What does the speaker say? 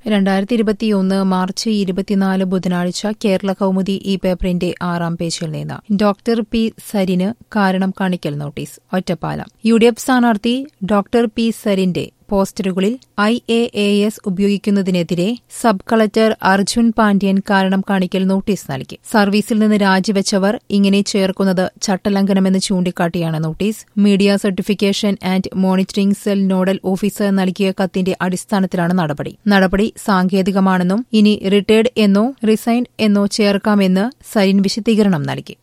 2021 March 24 ബുധനാഴ്ച കേരള കൗമുദി ഈ പേപ്പറിന്റെ 6-ാം പേജിൽ നിന്ന് ഡോക്ടർ പി സരിന് കാരണം കാണിക്കൽ നോട്ടീസ്. ഒറ്റപ്പാലം UDF സ്ഥാനാർത്ഥി ഡോക്ടർ പി സരിന്റെ പോസ്റ്ററുകളിൽ IAAS ഉപയോഗിക്കുന്നതിനെതിരെ സബ് കളക്ടർ അർജുൻ പാണ്ഡ്യൻ കാരണം കാണിക്കൽ നോട്ടീസ് നൽകി. സർവീസിൽ നിന്ന് രാജിവെച്ചവർ ഇങ്ങനെ ചേർക്കുന്നത് ചട്ടലംഘനമെന്ന് ചൂണ്ടിക്കാട്ടിയാണ് notice. Media certification and monitoring cell nodal officer നൽകിയ കത്തിന്റെ അടിസ്ഥാനത്തിലാണ് നടപടി സാങ്കേതികമാണെന്നും ഇനി റിട്ടയർഡ് എന്നോ റിസൈൻഡ് എന്നോ ചേർക്കാമെന്ന് സരിൻ വിശദീകരണം നൽകി.